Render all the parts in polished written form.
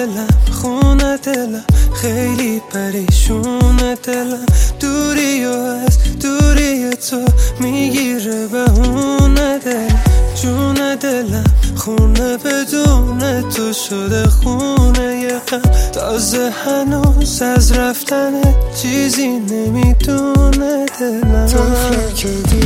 دلم خونه دلم خیلی پریشونه دلم دوری و از دوری تو میگیره بهونه دلم جون دلم خونه بدون تو شده خونه یه غم تازه هنوز از رفتن چیزی نمیدونه دلم تفلک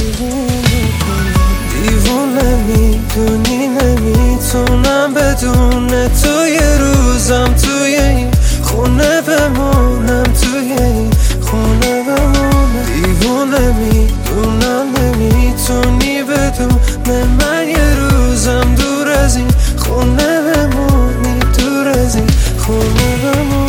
دیوونه میدونی نمیتونم بدون تو یه روزم توی این خونه بمونم توی این خونه بمونم دیوونه میدونم نمیتونی بدون من یه روزم دور از این خونه بمونی دور از این خونه بمونی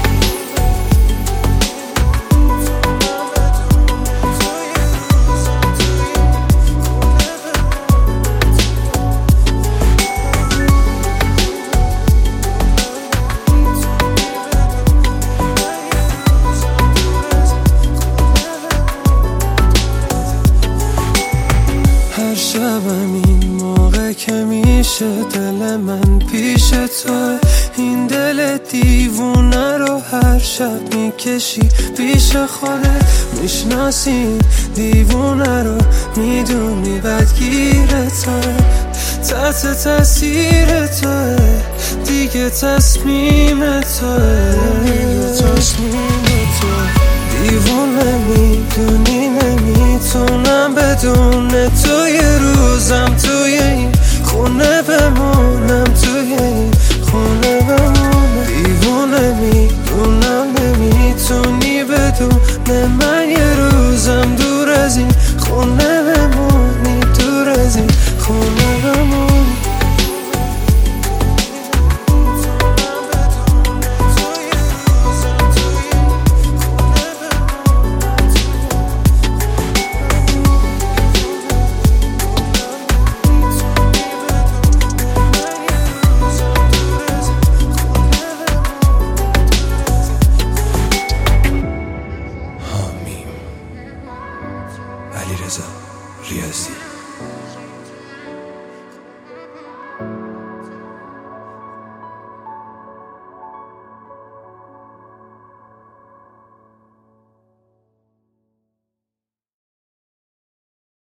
هر شبم این موقع که میشه دل من پیش تو این دل دیوونه رو هر شب میکشی پیش خودت میشناسی دیوونه رو میدونی بدگیر توه تحت تاثیر توه دیگه تصمیم توه